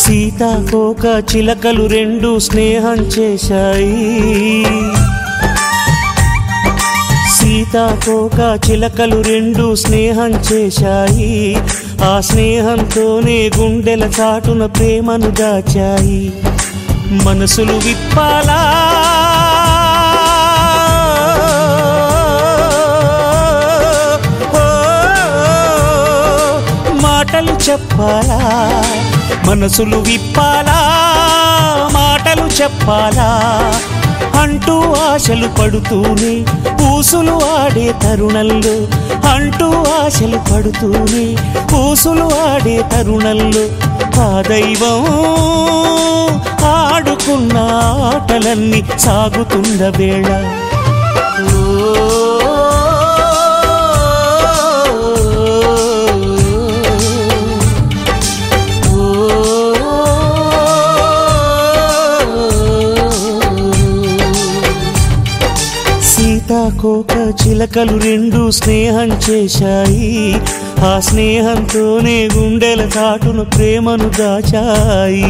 సీతాకోక చిలకలు రెండు స్నేహం చేశాయి. సీతాకోక చిలకలు రెండు స్నేహం చేశాయి. ఆ స్నేహంతోనే గుండెల చాటున ప్రేమను దాచాయి. మనసులు విప్పాలా మాటలు చెప్పాలా, మనసులు విప్పాలా మాటలు చెప్పాలా అంటూ ఆశలు పడుతూనే ఊసులు ఆడే తరుణంలో, అంటూ ఆశలు పడుతూనే ఊసులు ఆడే తరుణంలో ఆ దైవం ఆడుకున్న ఆటలన్నీ సాగుతున్న వేళ సీతాకోక చిలకలు రెండు స్నేహం చేశాయి. ఆ స్నేహంతోనే గుండెల చాటును ప్రేమను దాచాయి.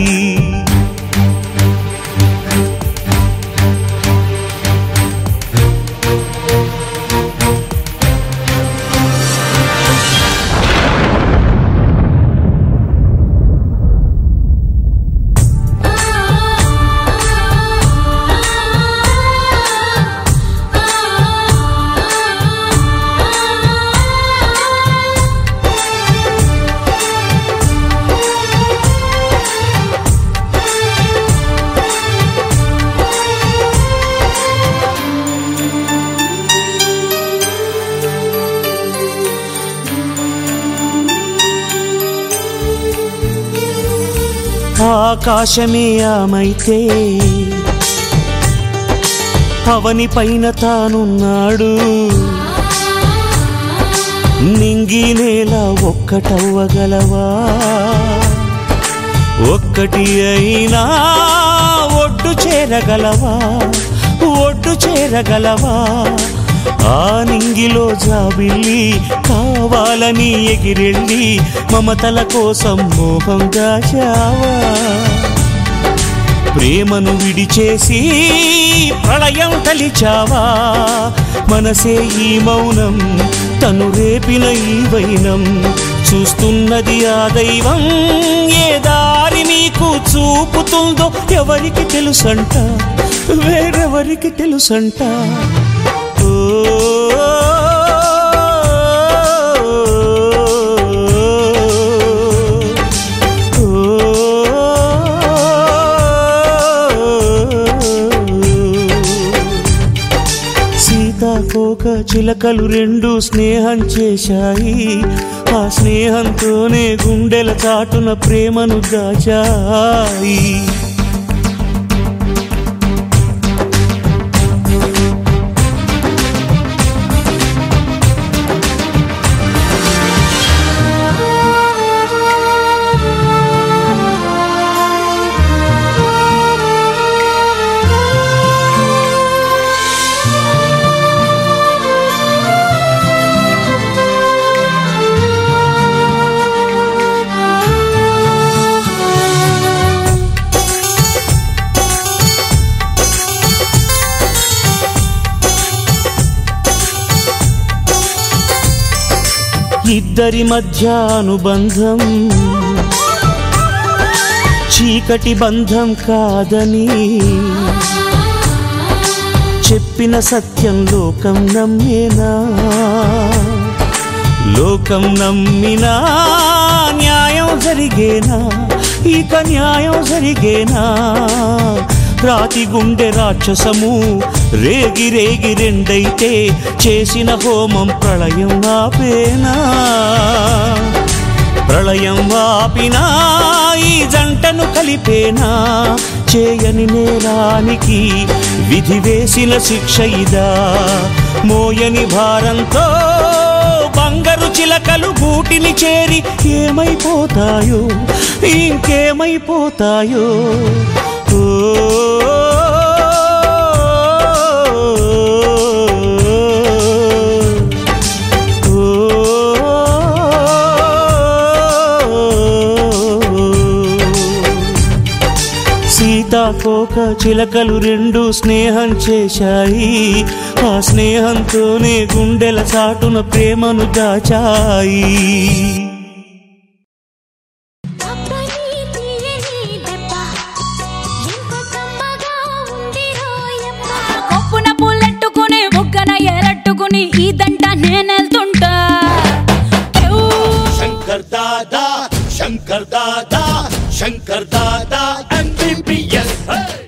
ఆకాశమే ఆమైతే అవని పైన తానున్నాడు. నింగి నేల ఒక్కటవ్వగలవా, ఒక్కటి అయినా ఒడ్డు చేరగలవా, ఒడ్డు చేరగలవా. ఆ నింగిలో జాబిల్లి కావాలని ఎగిరెళ్ళి మమతల కోసం మోహం దాచావా. ప్రేమను విడిచేసి ప్రళయం తలిచావా. మనసే ఈ మౌనం, తను రేపిన ఈ వైనం. చూస్తున్నది ఆ దైవం, ఏ దారి మీకు చూపుతుందో ఎవరికి తెలుసంట, వేరెవరికి తెలుసంట. సీతాకోక చిలకలు రెండు స్నేహం చేశాయి. ఆ స్నేహంతోనే గుండెల చాటున ప్రేమను దాచాయి. ఇద్దరి మధ్య అనుబంధం చీకటి బంధం కాదని చెప్పిన సత్యం లోకం నమ్మేనా, లోకం నమ్మినా న్యాయం జరిగేనా, ఇక న్యాయం జరిగేనా. రాతి గుండె రాక్షసము రేగి రేగి రెండైతే చేసిన హోమం ప్రళయం ఆపేనా, ప్రళయం ఆపినా ఈ జంటను కలిపేనా. చేయని నేరానికి విధి వేసిన శిక్ష ఇదా, మోయని భారంతో బంగారు చిలకలు గూటిని చేరి ఏమైపోతాయో ఇంకేమైపోతాయో. కోక చిలకలు రెండు స్నేహం చేశాయి. ఆ స్నేహంతోనే గుండెల చాటున ప్రేమను దాచాయి. కొప్పున పూలెట్టుకుని బుగ్గన ఎరట్టుకుని ఇదంట నేనెళ్తుంటా. శంకర్ దాదా శంకర్ దాదా శంకర్ దాదా